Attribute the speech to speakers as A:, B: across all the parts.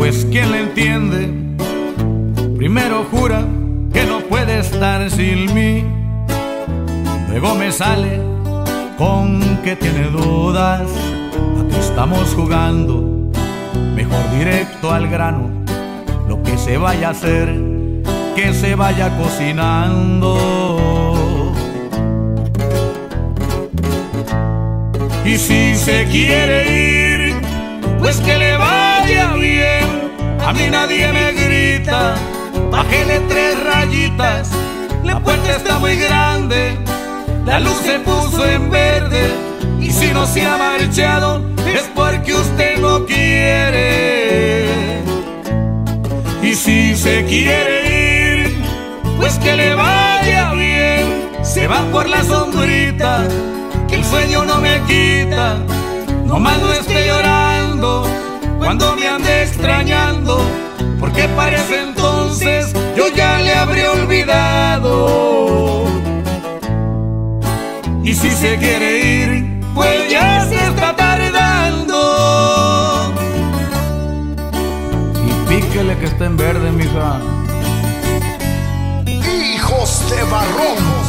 A: pues ¿quién le entiende? Primero jura que no puede estar sin mí, luego me sale con que tiene dudas. ¿A qué estamos jugando? Mejor directo al grano. Lo que se vaya a hacer, que se vaya cocinando. Y si se quiere ir, pues que le vaya bien. A mí nadie me grita, bájele 3 rayitas. La puerta está muy grande, la luz se puso en verde. Y si no se ha marchado, es porque usted no quiere. Y si se quiere ir, pues que le vaya bien. Se va por la sombrita, que el sueño no me quita. Nomás no esté llorando cuando me ande extrañando, porque parece entonces yo ya le habré olvidado. Y si se quiere ir, pues ya se está tardando.
B: Y píquele que está en verde, mija.
C: Hijos de Barrón.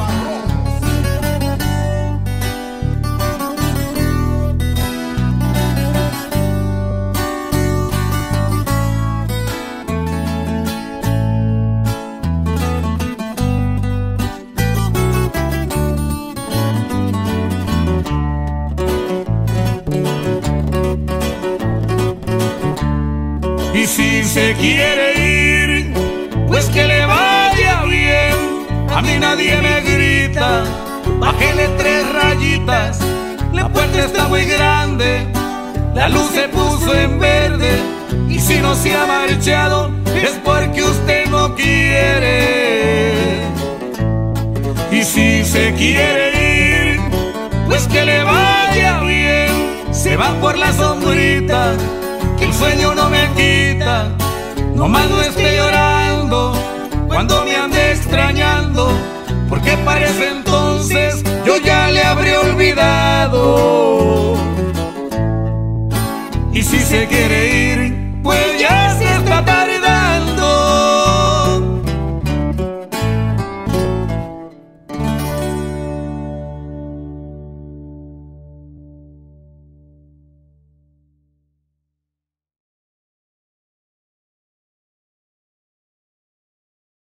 A: Y si se quiere ir, pues que le vaya bien. A mí nadie me grita, bájele 3 rayitas. La puerta está muy grande, la luz se puso en verde. Y si no se ha marchado, es porque usted no quiere. Y si se quiere ir, pues que le vaya bien. Se va por la sombrita, que el sueño no me quita. Nomás no esté llorando cuando me ande extrañando, porque parece entonces yo ya le habré olvidado. Y si se quiere ir, pues ya